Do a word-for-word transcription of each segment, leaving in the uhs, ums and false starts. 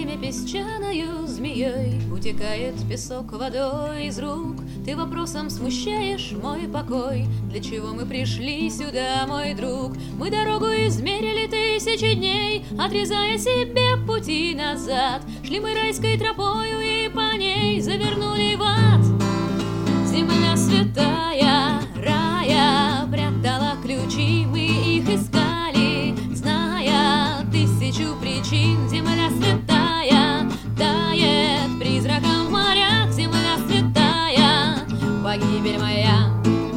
время песчаною змеей утекает песок водой из рук. Ты вопросом смущаешь мой покой. Для чего мы пришли сюда, мой друг? Мы дорогу измерили тысячи дней, отрезая себе пути назад. Шли мы райской тропою и по ней завернули в ад. Земля святая, рая, прятала ключи, мы их искали, зная тысячу причин. Земля святая тает призраком в морях. Земля святая, погибель моя.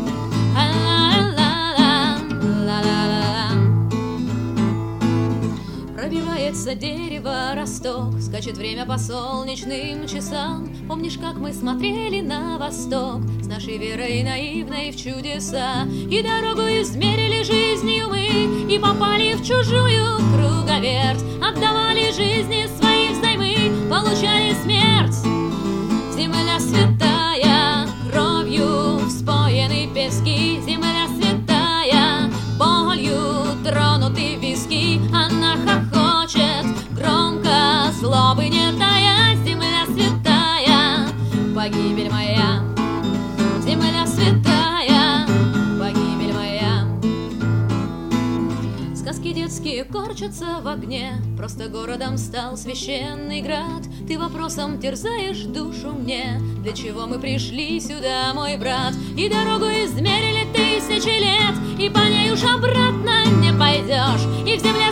Пробивается дерево, росток, скачет время по солнечным часам. Помнишь, как мы смотрели на восток с нашей верой наивной в чудеса? И дорогу измерили жизнью мы, и попали в чужую круговерть. Отдавали жизни свои взаймы, получали смерть. Земля святая, кровью вспоены пески. Земля святая, болью тронуты виски. Она хохочет громко, злобы не тая. Земля святая, погибель моя. Земля святая, погибель моя. Сказки детские корчатся в огне, просто городом стал священный град. Ты вопросом терзаешь душу мне. Для чего мы пришли сюда, мой брат? И дорогу измерили тысячи лет, и по ней уж обратно не пойдешь. И в земле